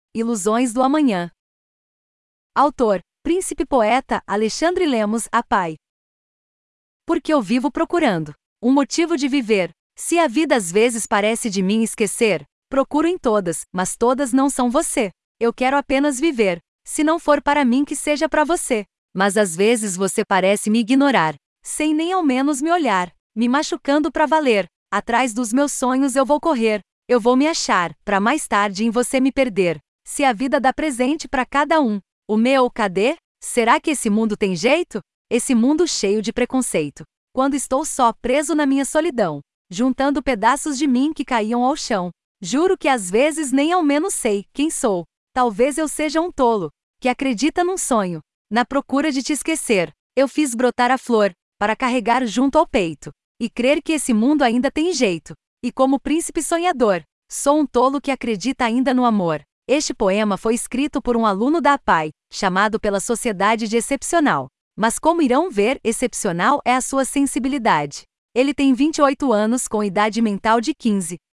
Ilusões do Amanhã. Autor: Príncipe Poeta Alexandre Lemos Apai. Porque eu vivo procurando um motivo de viver. Se a vida às vezes parece de mim esquecer, procuro em todas, mas todas não são você. Eu quero apenas viver. Se não for para mim, que seja para você. Mas às vezes você parece me ignorar, sem nem ao menos me olhar, me machucando pra valer. Atrás dos meus sonhos eu vou correr. Eu vou me achar, pra mais tarde em você me perder. Se a vida dá presente pra cada um, o meu cadê? Será que esse mundo tem jeito? Esse mundo cheio de preconceito. Quando estou só, preso na minha solidão, juntando pedaços de mim que caíam ao chão. Juro que às vezes nem ao menos sei quem sou. Talvez eu seja um tolo, que acredita num sonho. Na procura de te esquecer, eu fiz brotar a flor, para carregar junto ao peito, e crer que esse mundo ainda tem jeito. E como príncipe sonhador, sou um tolo que acredita ainda no amor. Este poema foi escrito por um aluno da APAI, chamado pela sociedade de excepcional. Mas como irão ver, excepcional é a sua sensibilidade. Ele tem 28 anos com idade mental de 15.